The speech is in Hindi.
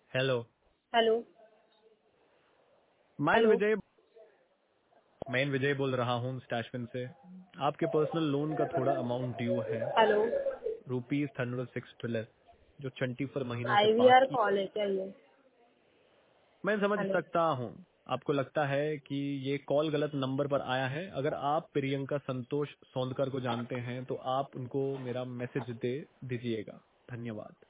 हेलो। हेलो। मैं हेलो। विजय मैं विजय बोल रहा हूँ स्टैशपिन से। आपके पर्सनल लोन का थोड़ा अमाउंट ड्यू है, हेलो। ₹106 जो 24 महीनों से आईवीआर बाकी। कॉल है क्या ये? मैं समझ हेलो। सकता हूँ आपको लगता है कि ये कॉल गलत नंबर पर आया है। अगर आप प्रियंका संतोष सोंदकर को जानते हैं तो आप उनको मेरा मैसेज दे दीजिएगा। धन्यवाद।